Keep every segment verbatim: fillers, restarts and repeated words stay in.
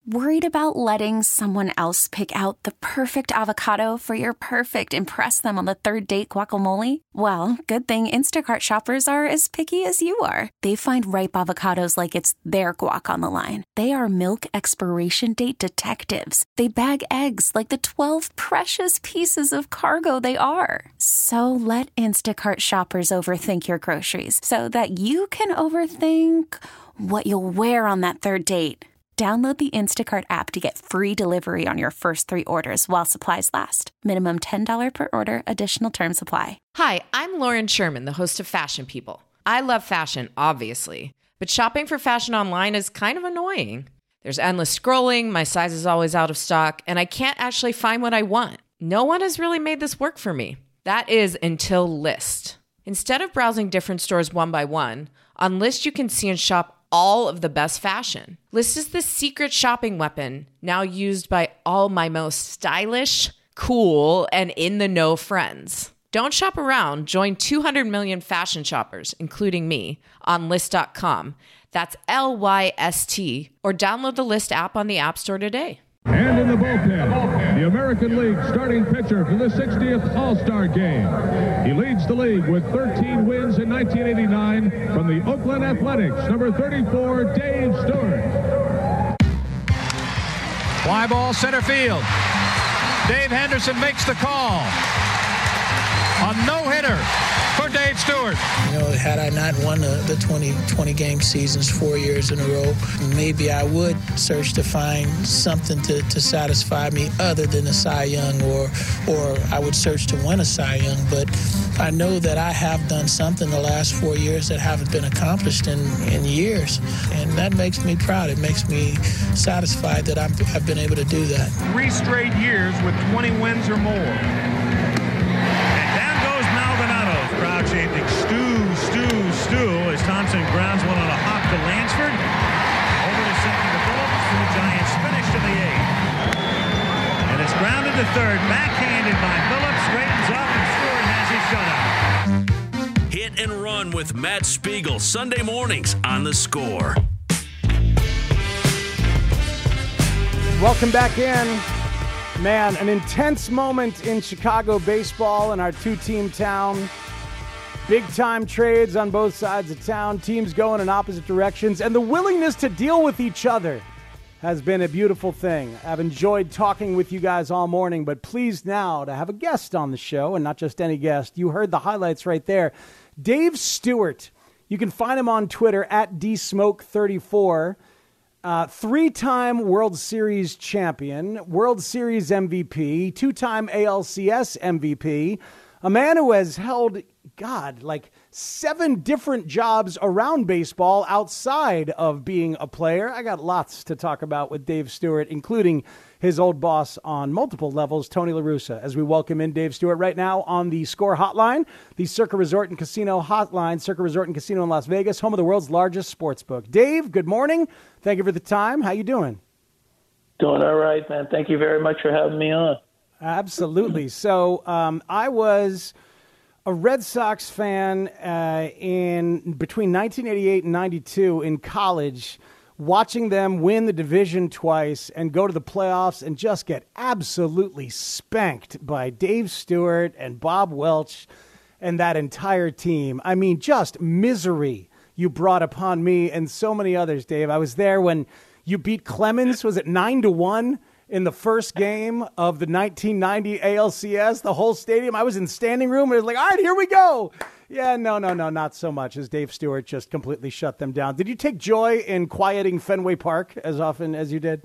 Worried about letting someone else pick out the perfect avocado for your perfect impress them on the third date guacamole? Well, good thing Instacart shoppers are as picky as you are. They find ripe avocados like it's their guac on the line. They are milk expiration date detectives. They bag eggs like the twelve precious pieces of cargo they are. So let Instacart shoppers overthink your groceries so that you can overthink what you'll wear on that third date. Download the Instacart app to get free delivery on your first three orders while supplies last. Minimum ten dollars per order. Additional terms apply. Hi, I'm Lauren Sherman, the host of Fashion People. I love fashion, obviously, but shopping for fashion online is kind of annoying. There's endless scrolling, my size is always out of stock, and I can't actually find what I want. No one has really made this work for me. That is until Lyst. Instead of browsing different stores one by one, on Lyst you can see and shop all of the best fashion. Lyst is the secret shopping weapon now used by all my most stylish, cool, and in-the-know friends. Don't shop around. Join two hundred million fashion shoppers, including me, on Lyst dot com. That's L Y S T. Or download the Lyst app on the App Store today. And in the bullpen, the American League starting pitcher for the sixtieth All-Star Game. He leads the league with thirteen wins in nineteen eighty-nine from the Oakland Athletics, number thirty-four, Dave Stewart. Fly ball center field. Dave Henderson makes the call. A no-hitter for Dave Stewart. You know, had I not won the, the twenty, twenty game seasons four years in a row, maybe I would search to find something to, to satisfy me other than a Cy Young, or or I would search to win a Cy Young. But I know that I have done something the last four years that haven't been accomplished in, in years. And that makes me proud. It makes me satisfied that I'm, I've been able to do that. Three straight years with twenty wins or more. Crowd chanting, Stu, Stu, Stu, as Thompson grounds one on a hop to Lansford. Over to second to Phillips, and the Giants finish to the eighth. And it's grounded to third, backhanded by Phillips, straightens up, and Stewart has his shutout. Hit and Run with Matt Spiegel, Sunday mornings on The Score. Welcome back in. Man, an intense moment in Chicago baseball in our two-team town. Big-time trades on both sides of town, teams going in opposite directions, and the willingness to deal with each other has been a beautiful thing. I've enjoyed talking with you guys all morning, but pleased now to have a guest on the show, and not just any guest. You heard the highlights right there. Dave Stewart. You can find him on Twitter at D Smoke thirty-four. Uh, three-time World Series champion, World Series M V P, two-time A L C S M V P, a man who has held, God, like seven different jobs around baseball outside of being a player. I got lots to talk about with Dave Stewart, including his old boss on multiple levels, Tony La Russa, as we welcome in Dave Stewart right now on the Score Hotline, the Circa Resort and Casino Hotline, Circa Resort and Casino in Las Vegas, home of the world's largest sports book. Dave, good morning. Thank you for the time. How you doing? Doing all right, man. Thank you very much for having me on. Absolutely. So um, I was a Red Sox fan uh, in between nineteen eighty-eight and ninety-two in college, watching them win the division twice and go to the playoffs and just get absolutely spanked by Dave Stewart and Bob Welch and that entire team. I mean, just misery you brought upon me and so many others, Dave. I was there when you beat Clemens, was it nine to one in the first game of the nineteen ninety A L C S, the whole stadium. I was in standing room. It was like, all right, here we go. Yeah, no, no, no, not so much, as Dave Stewart just completely shut them down. Did you take joy in quieting Fenway Park as often as you did?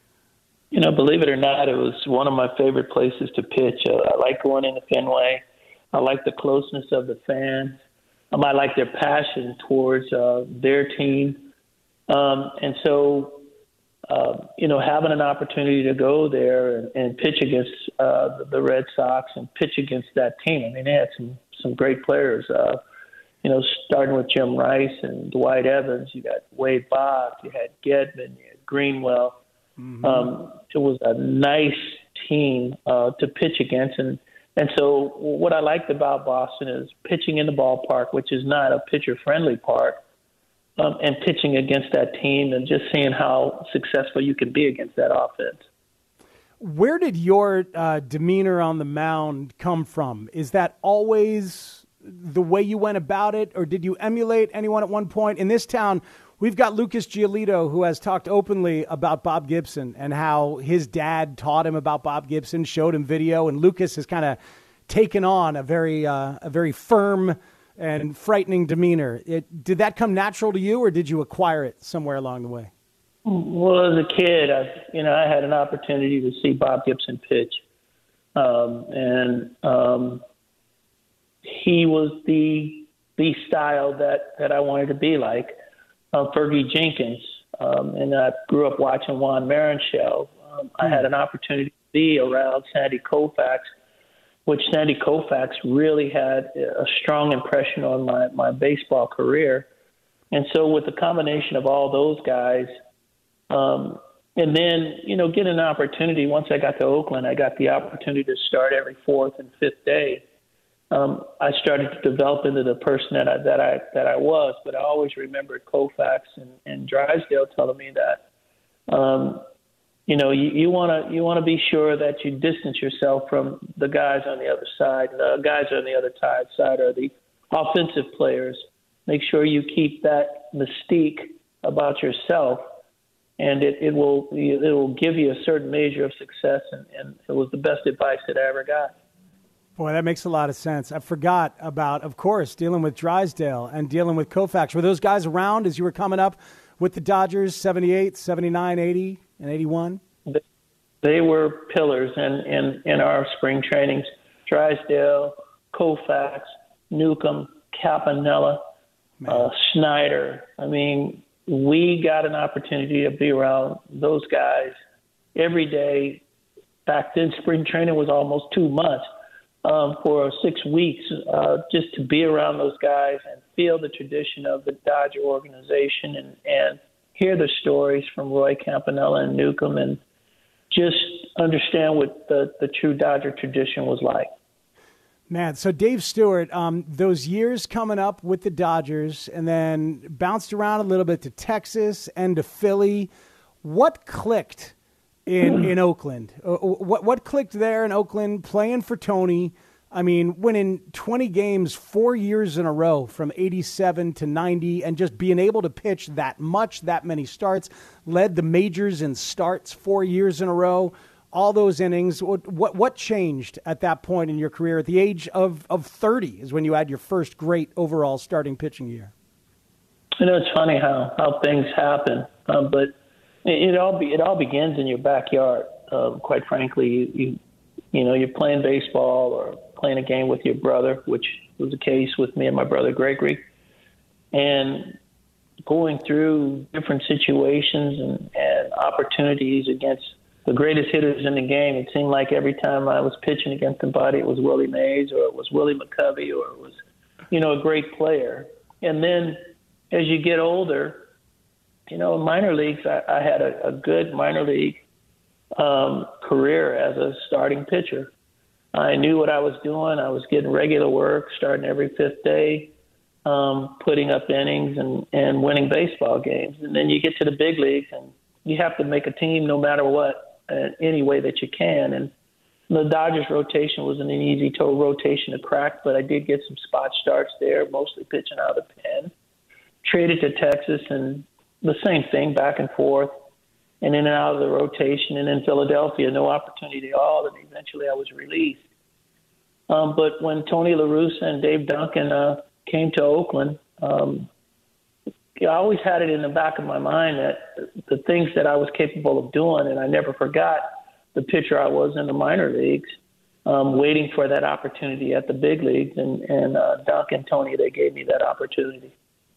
You know, believe it or not, it was one of my favorite places to pitch. Uh, I like going into Fenway. I like the closeness of the fans. Um, I like their passion towards uh, their team. Um, and so, uh, you know, having an opportunity to go there and, and pitch against uh, the, the Red Sox and pitch against that team. I mean, they had some, some great players, uh, you know, starting with Jim Rice and Dwight Evans. You got Wade Boggs, you had Gedman, you had Greenwell. Mm-hmm. Um, it was a nice team uh, to pitch against. And, and so what I liked about Boston is pitching in the ballpark, which is not a pitcher-friendly park. um, and pitching against that team and just seeing how successful you can be against that offense. Where did your uh, demeanor on the mound come from? Is that always the way you went about it, or did you emulate anyone at one point? In this town, we've got Lucas Giolito, who has talked openly about Bob Gibson and how his dad taught him about Bob Gibson, showed him video, and Lucas has kind of taken on a very uh, a very firm and frightening demeanor. It, did that come natural to you, or did you acquire it somewhere along the way? Well, as a kid, I, you know, I had an opportunity to see Bob Gibson pitch, um, and um, he was the the style that, that I wanted to be like. Uh, Fergie Jenkins, um, and I grew up watching Juan Marin show. Um, I had an opportunity to be around Sandy Koufax, which Sandy Koufax really had a strong impression on my, my baseball career. And so with the combination of all those guys, um, and then, you know, get an opportunity. Once I got to Oakland, I got the opportunity to start every fourth and fifth day. Um, I started to develop into the person that I, that I, that I was, but I always remembered Koufax and, and Drysdale telling me that, um, you know, you, you want to you want to be sure that you distance yourself from the guys on the other side. The guys on the other side, side are the offensive players. Make sure you keep that mystique about yourself, and it, it will it will give you a certain measure of success. And, and it was the best advice that I ever got. Boy, that makes a lot of sense. I forgot about, of course, dealing with Drysdale and dealing with Koufax. Were those guys around as you were coming up with the Dodgers, seventy-eight, seventy-nine, eighty, and eighty-one? They were pillars in, in, in our spring trainings. Drysdale, Koufax, Newcomb, Campanella, uh, Snyder. I mean, we got an opportunity to be around those guys every day. Back then, spring training was almost two months. Um, for six weeks, uh, just to be around those guys and feel the tradition of the Dodger organization and, and hear the stories from Roy Campanella and Newcomb and just understand what the, the true Dodger tradition was like. Man, so Dave Stewart, um, those years coming up with the Dodgers and then bounced around a little bit to Texas and to Philly, what clicked in in Oakland? Uh, what what clicked there in Oakland, playing for Tony? I mean, winning twenty games four years in a row from eighty-seven to ninety and just being able to pitch that much, that many starts, led the majors in starts four years in a row, all those innings. What what, what changed at that point in your career? At the age of, of thirty is when you had your first great overall starting pitching year. You know, it's funny how, how things happen, um, but It all be, it all begins in your backyard. Uh, quite frankly, you, you you know you're playing baseball or playing a game with your brother, which was the case with me and my brother Gregory, and going through different situations and, and opportunities against the greatest hitters in the game. It seemed like every time I was pitching against somebody, it was Willie Mays or it was Willie McCovey or it was you know a great player. And then as you get older, you know, in minor leagues, I, I had a, a good minor league um, career as a starting pitcher. I knew what I was doing. I was getting regular work, starting every fifth day, um, putting up innings and, and winning baseball games. And then you get to the big leagues, and you have to make a team no matter what, uh, any way that you can. And the Dodgers rotation wasn't an easy toe rotation to crack, but I did get some spot starts there, mostly pitching out of the pen. Traded to Texas and the same thing, back and forth, and in and out of the rotation. And in Philadelphia, no opportunity at all, and eventually I was released. Um, but when Tony La Russa and Dave Duncan uh, came to Oakland, um, I always had it in the back of my mind that the things that I was capable of doing, and I never forgot the pitcher I was in the minor leagues, um, waiting for that opportunity at the big leagues. And, and uh, Duncan and Tony, they gave me that opportunity.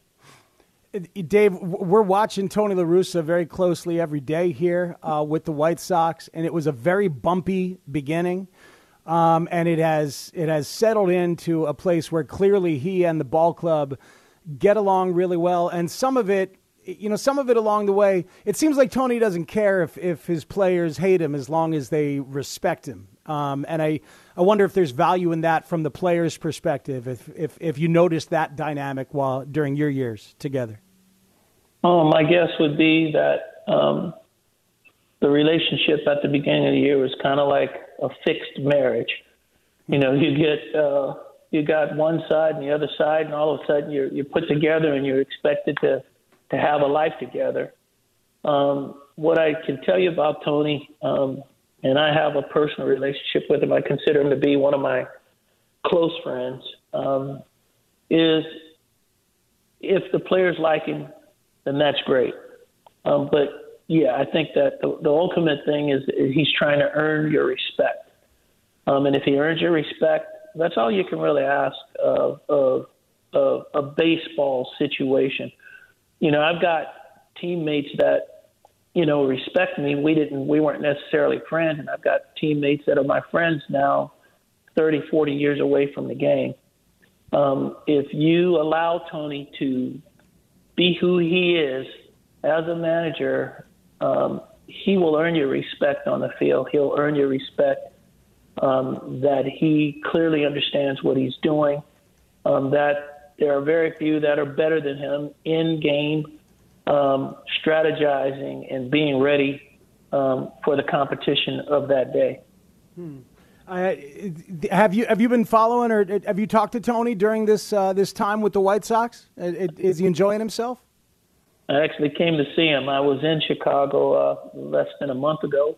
Dave, we're watching Tony La Russa very closely every day here uh, with the White Sox, and it was a very bumpy beginning, um, and it has it has settled into a place where clearly he and the ball club get along really well, and some of it, you know, some of it along the way, it seems like Tony doesn't care if, if his players hate him as long as they respect him, um, and I, I wonder if there's value in that from the player's perspective, if if if you noticed that dynamic while during your years together. Oh, my guess would be that um, the relationship at the beginning of the year was kind of like a fixed marriage. You know, you get uh, you got one side and the other side, and all of a sudden you're you're put together and you're expected to to have a life together. Um, what I can tell you about Tony, um, and I have a personal relationship with him. I consider him to be one of my close friends. Um, is if the players like him, then that's great. Um, but yeah, I think that the, the ultimate thing is, is he's trying to earn your respect. Um, and if he earns your respect, that's all you can really ask of, of, of a baseball situation. You know, I've got teammates that, you know, respect me. We didn't, we weren't necessarily friends. And I've got teammates that are my friends now, thirty, forty years away from the game. Um, if you allow Tony to be who he is as a manager, um, he will earn your respect on the field. He'll earn your respect um, that he clearly understands what he's doing, um, that there are very few that are better than him in game, um, strategizing and being ready um, for the competition of that day. Hmm. Uh, have you have you been following, or have you talked to Tony during this uh, this time with the White Sox? Is he enjoying himself? I actually came to see him. I was in Chicago uh, less than a month ago.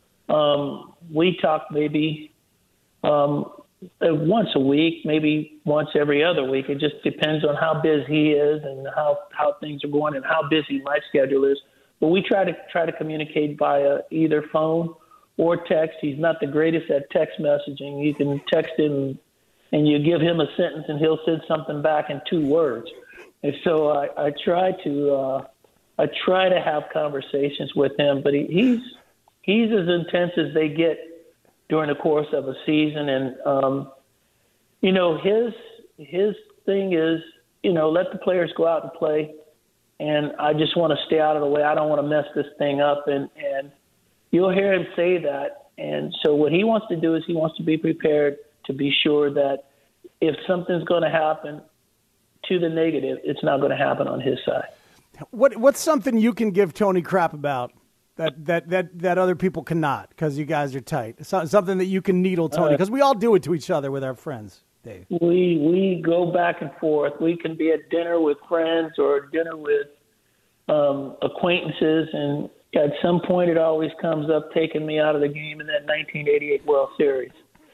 Um, we talked maybe um, once a week, maybe once every other week. It just depends on how busy he is and how, how things are going and how busy my schedule is. But we try to try to communicate via either phone or text. He's not the greatest at text messaging. You can text him and you give him a sentence and he'll send something back in two words. And so I, I try to uh, I try to have conversations with him, but he, he's he's as intense as they get during the course of a season. And um, you know, his his thing is, you know, let the players go out and play, and I just want to stay out of the way. I don't want to mess this thing up, and and you'll hear him say that. And so what he wants to do is he wants to be prepared to be sure that if something's going to happen to the negative, it's not going to happen on his side. What What's something you can give Tony crap about that that that, that other people cannot because you guys are tight? So, something that you can needle Tony, because we all do it to each other with our friends, Dave. We we go back and forth. We can be at dinner with friends or dinner with um, acquaintances, and at some point it always comes up taking me out of the game in that nineteen eighty-eight World Series.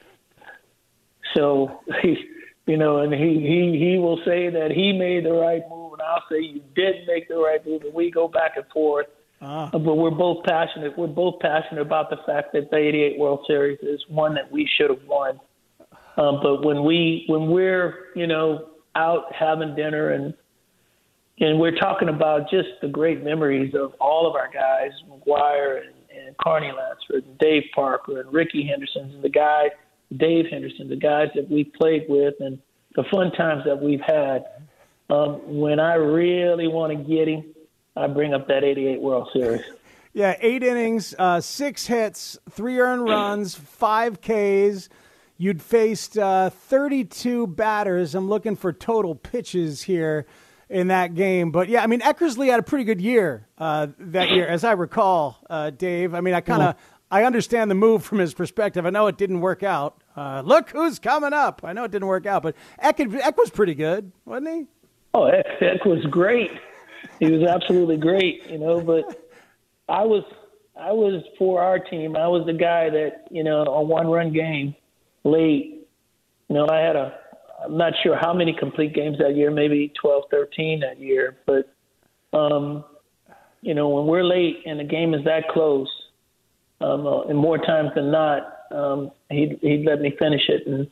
So he. You know, and he, he, he will say that he made the right move, and I'll say you didn't make the right move, and we go back and forth. Ah. But we're both passionate. We're both passionate about the fact that the eighty-eight World Series is one that we should have won. Um, but when we when we're you know out having dinner and and we're talking about just the great memories of all of our guys, McGwire and, and Carney Lansford and Dave Parker and Ricky Henderson and the guy. Dave Henderson, the guys that we played with, and the fun times that we've had. Um, when I really want to get him, I bring up that eighty-eight World Series. Yeah, eight innings, uh, six hits, three earned runs, five Ks. You'd faced uh, thirty-two batters. I'm looking for total pitches here in that game. But, yeah, I mean, Eckersley had a pretty good year uh, that year, as I recall, uh, Dave. I mean, I kind of – I understand the move from his perspective. I know it didn't work out. Uh, look who's coming up. I know it didn't work out, but Eck, Eck was pretty good, wasn't he? Oh, Eck, Eck was great. He was absolutely great, you know. But I was, I was for our team. I was the guy that, you know, a one-run game late. You know, I had a. I'm not sure how many complete games that year, maybe twelve, thirteen that year. But, um, you know, when we're late and the game is that close. Um, uh, and more times than not, um, he'd, he'd let me finish it. And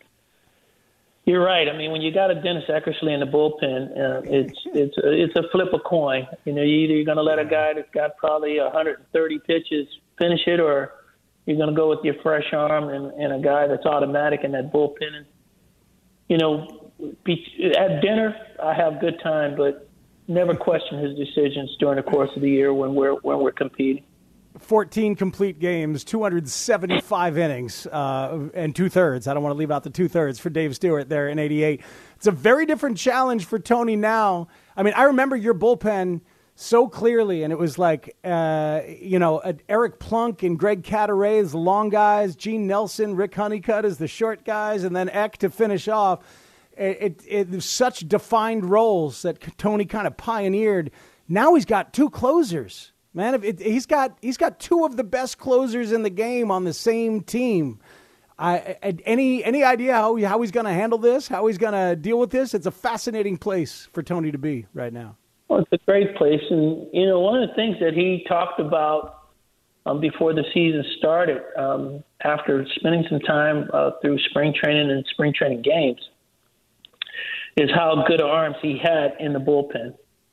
you're right. I mean, when you got a Dennis Eckersley in the bullpen, uh, it's it's a, it's a flip a coin. You know, you either you're going to let a guy that's got probably one hundred thirty pitches finish it, or you're going to go with your fresh arm and, and a guy that's automatic in that bullpen. And, you know, be, at dinner, I have good time, but never question his decisions during the course of the year when we're when we're competing. fourteen complete games, two hundred seventy-five innings, uh, and two-thirds. I don't want to leave out the two-thirds for Dave Stewart there in eighty-eight. It's a very different challenge for Tony now. I mean, I remember your bullpen so clearly, and it was like, uh, you know, uh, Eric Plunk and Greg Cadaret as the long guys, Gene Nelson, Rick Honeycutt as the short guys, and then Eck to finish off. It, it, it such defined roles that Tony kind of pioneered. Now he's got two closers, man. It, it, he's got he's got two of the best closers in the game on the same team. I, I, any any idea how he, how he's going to handle this? How he's going to deal with this? It's a fascinating place for Tony to be right now. Well, it's a great place. And, you know, one of the things that he talked about um, before the season started, um, after spending some time uh, through spring training and spring training games, is how good arms he had in the bullpen.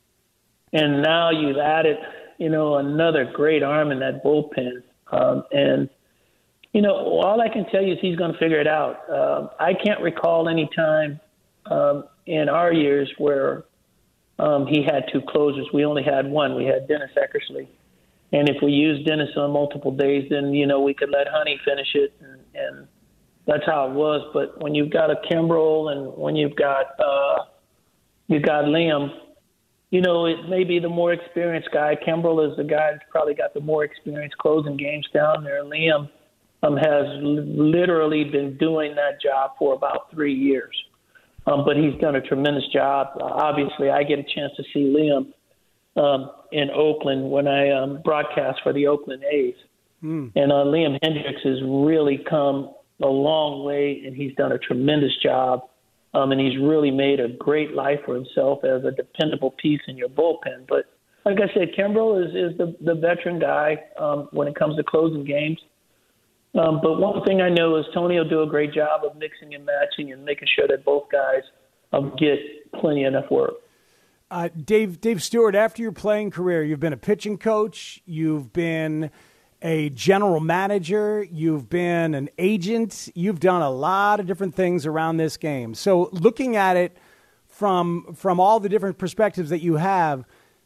And now you've added, you know, another great arm in that bullpen. Um, and, you know, all I can tell you is he's going to figure it out. Uh, I can't recall any time um, in our years where Um, he had two closers. We only had one. We had Dennis Eckersley. And if we used Dennis on multiple days, then, you know, we could let Honey finish it. And, and that's how it was. But when you've got a Kimbrel and when you've got uh, you've got Liam, you know, it may be the more experienced guy. Kimbrel is the guy that's probably got the more experience closing games down there. Liam um, has l- literally been doing that job for about three years. Um, but he's done a tremendous job. Uh, obviously, I get a chance to see Liam um, in Oakland when I um, broadcast for the Oakland A's. Mm. And uh, Liam Hendriks has really come a long way, and he's done a tremendous job. Um, and he's really made a great life for himself as a dependable piece in your bullpen. But like I said, Kimbrel is, is the, the veteran guy um, when it comes to closing games. Um, but one thing I know is Tony will do a great job of mixing and matching and making sure that both guys um, get plenty enough work. Uh, Dave, Dave Stewart, after your playing career, you've been a pitching coach, you've been a general manager, you've been an agent, you've done a lot of different things around this game. So looking at it from from all the different perspectives that you have,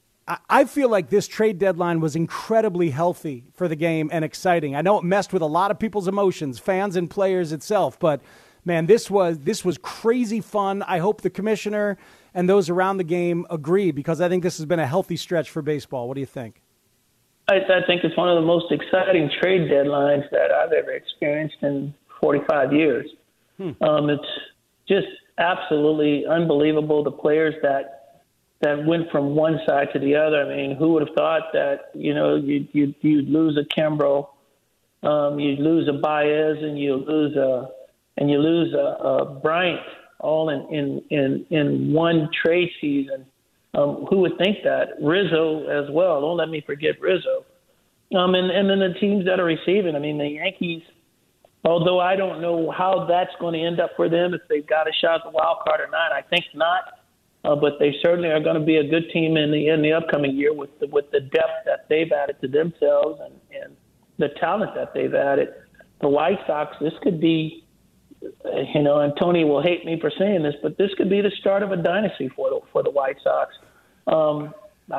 I feel like this trade deadline was incredibly healthy for the game and exciting. I know it messed with a lot of people's emotions, fans and players itself, but man, this was this was crazy fun. I hope the commissioner and those around the game agree, because I think this has been a healthy stretch for baseball. What do you think? I, I think it's one of the most exciting trade deadlines that I've ever experienced in forty-five years. Hmm. Um, it's just absolutely unbelievable. The players that that went from one side to the other. I mean, who would have thought that, you know, you'd, you'd, you'd lose a Kimbrel, um, you'd lose a Baez, and you lose a and you lose a, a Bryant all in, in, in, in one trade season. Um, who would think that? Rizzo as well. Don't let me forget Rizzo. Um, and, and then the teams that are receiving. I mean, the Yankees, although I don't know how that's going to end up for them, if they've got a shot at the wild card or not. I think not. Uh, but they certainly are going to be a good team in the in the upcoming year with the, with the depth that they've added to themselves and, and the talent that they've added. The White Sox, this could be, you know, and Tony will hate me for saying this, but this could be the start of a dynasty for the, for the White Sox. Um,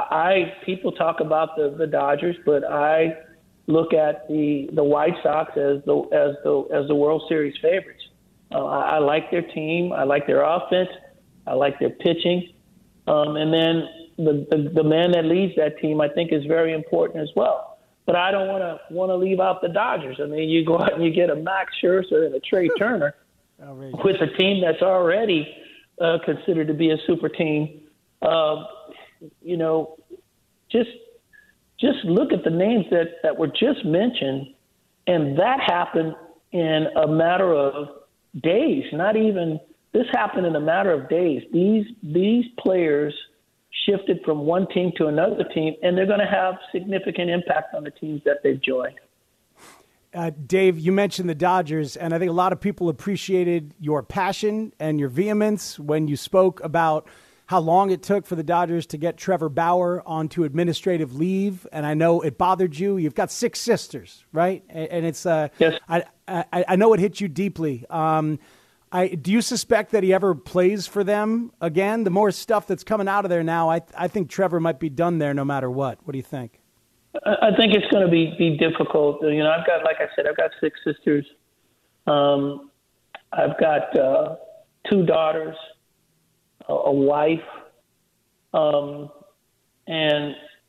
I people talk about the, the Dodgers, but I look at the the White Sox as the as the as the World Series favorites. Uh, I, I like their team. I like their offense. I like their pitching. Um, and then the, the the man that leads that team, I think, is very important as well. But I don't want to want to leave out the Dodgers. I mean, you go out and you get a Max Scherzer and a Trey Turner with a team that's already uh, considered to be a super team. Uh, you know, just just look at the names that, that were just mentioned, and that happened in a matter of days, not even – this happened in a matter of days. These these players shifted from one team to another team, and they're going to have significant impact on the teams that they've joined. Uh, Dave, you mentioned the Dodgers, and I think a lot of people appreciated your passion and your vehemence when you spoke about how long it took for the Dodgers to get Trevor Bauer onto administrative leave. And I know it bothered you. You've got six sisters, right? And, and it's uh, yes. I, I I know it hit you deeply. Um, I, do you suspect that he ever plays for them again? The more stuff that's coming out of there now, I I think Trevor might be done there no matter what. What do you think? I think it's going to be, be difficult. You know, I've got, like I said, I've got six sisters. Um, I've got uh, two daughters, a, a wife, um, and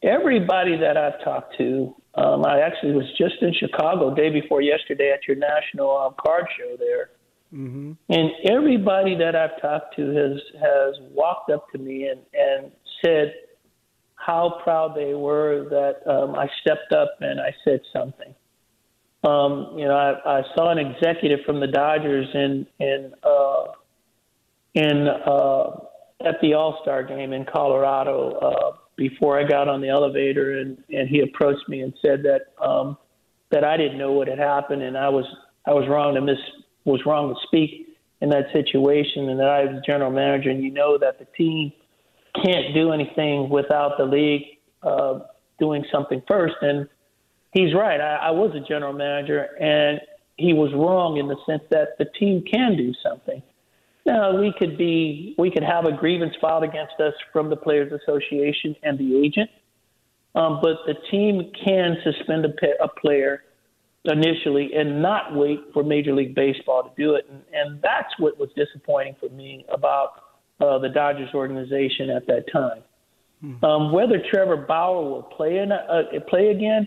everybody that I've talked to, um, I actually was just in Chicago day before yesterday at your national um, card show there. Mm-hmm. And everybody that I've talked to has, has walked up to me and, and said how proud they were that um, I stepped up and I said something. Um, you know, I, I saw an executive from the Dodgers in in uh, in uh, at the All-Star game in Colorado uh, before I got on the elevator, and, and he approached me and said that um, that I didn't know what had happened, and I was I was wrong to miss was wrong to speak in that situation, and that I was general manager, and you know that the team can't do anything without the league uh, doing something first. And he's right. I, I was a general manager, and he was wrong in the sense that the team can do something. Now, we could be, we could have a grievance filed against us from the Players Association and the agent, um, but the team can suspend a, a player initially and not wait for Major League Baseball to do it. And, and that's what was disappointing for me about uh, the Dodgers organization at that time. Hmm. Um, whether Trevor Bauer will play in, uh, play again,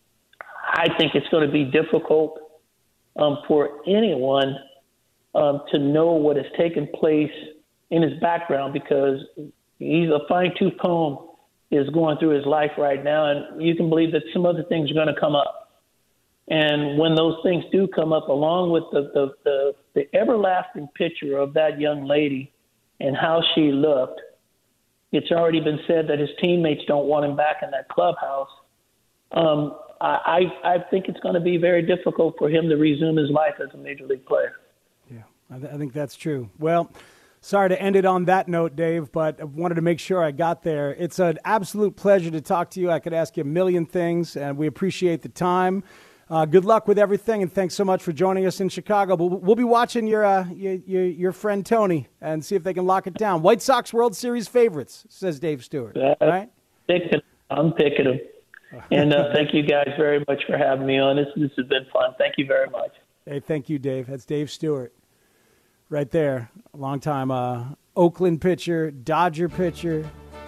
I think it's going to be difficult um, for anyone um, to know what has taken place in his background, because he's a fine-tooth comb is going through his life right now, and you can believe that some other things are going to come up. And when those things do come up, along with the, the, the, the everlasting picture of that young lady and how she looked, it's already been said that his teammates don't want him back in that clubhouse. Um, I, I think it's going to be very difficult for him to resume his life as a major league player. Yeah, I, th- I think that's true. Well, sorry to end it on that note, Dave, but I wanted to make sure I got there. It's an absolute pleasure to talk to you. I could ask you a million things, and we appreciate the time. Uh, good luck with everything, and thanks so much for joining us in Chicago. We'll, we'll be watching your, uh, your, your your friend Tony and see if they can lock it down. White Sox World Series favorites, says Dave Stewart. Uh, right? Picking, I'm picking them. And uh, thank you guys very much for having me on. This This has been fun. Thank you very much. Hey, thank you, Dave. That's Dave Stewart right there. A long-time uh, Oakland pitcher, Dodger pitcher.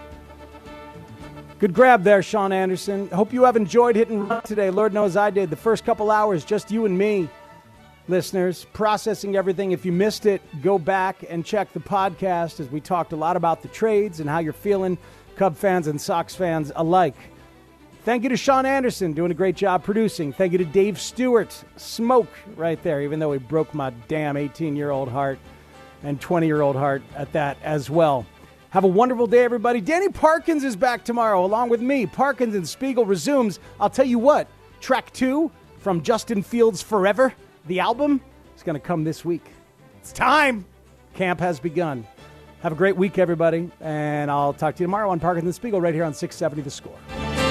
Good grab there, Sean Anderson. Hope you have enjoyed hitting run today. Lord knows I did. The first couple hours, just you and me, listeners, processing everything. If you missed it, go back and check the podcast, as we talked a lot about the trades and how you're feeling, Cub fans and Sox fans alike. Thank you to Sean Anderson, doing a great job producing. Thank you to Dave Stewart, smoke right there, even though he broke my damn eighteen-year-old heart and twenty-year-old heart at that as well. Have a wonderful day, everybody. Danny Parkins is back tomorrow, along with me. Parkins and Spiegel resumes. I'll tell you what, track two from Justin Fields' Forever, the album, is going to come this week. It's time. Camp has begun. Have a great week, everybody, and I'll talk to you tomorrow on Parkins and Spiegel right here on six seventy The Score.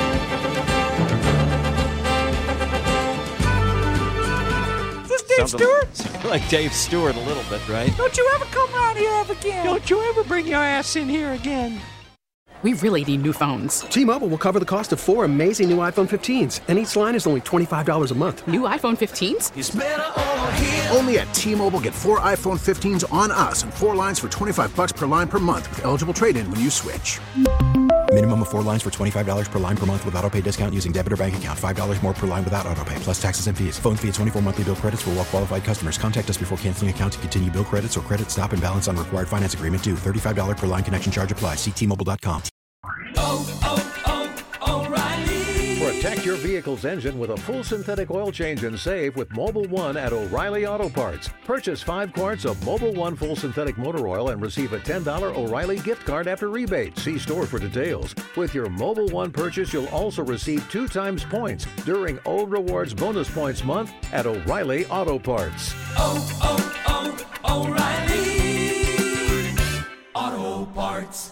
Dave Stewart? Like Dave Stewart a little bit, right? Don't you ever come around here ever again. Don't you ever bring your ass in here again. We really need new phones. T-Mobile will cover the cost of four amazing new iPhone fifteens, and each line is only twenty-five dollars a month. New iPhone fifteens? It's better over here. Only at T-Mobile, get four iPhone fifteens on us and four lines for twenty-five dollars per line per month with eligible trade-in when you switch. Minimum of four lines for twenty-five dollars per line per month with autopay discount using debit or bank account. five dollars more per line without autopay, plus taxes and fees. Phone fee at twenty-four monthly bill credits for well-qualified customers. Contact us before canceling account to continue bill credits or credit stop and balance on required finance agreement due. thirty-five dollars per line connection charge applies. See T Mobile dot com. Oh, oh, oh, O'Reilly. Protect your vehicle's engine with a full synthetic oil change and save with Mobil one at O'Reilly Auto Parts. Purchase five quarts of Mobil one full synthetic motor oil and receive a ten dollars O'Reilly gift card after rebate. See store for details. With your Mobil one purchase, you'll also receive two times points during O Rewards Bonus Points Month at O'Reilly Auto Parts. Oh, oh, oh, O'Reilly Auto Parts.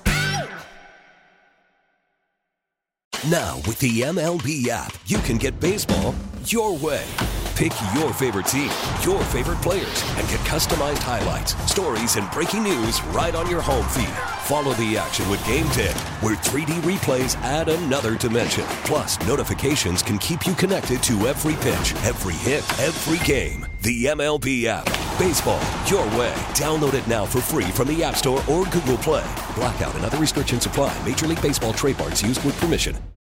Now, with the M L B app, you can get baseball your way. Pick your favorite team, your favorite players, and get customized highlights, stories, and breaking news right on your home feed. Follow the action with Game ten, where three D replays add another dimension. Plus, notifications can keep you connected to every pitch, every hit, every game. The M L B app. Baseball your way. Download it now for free from the App Store or Google Play. Blackout and other restrictions apply. Major League Baseball trademarks used with permission.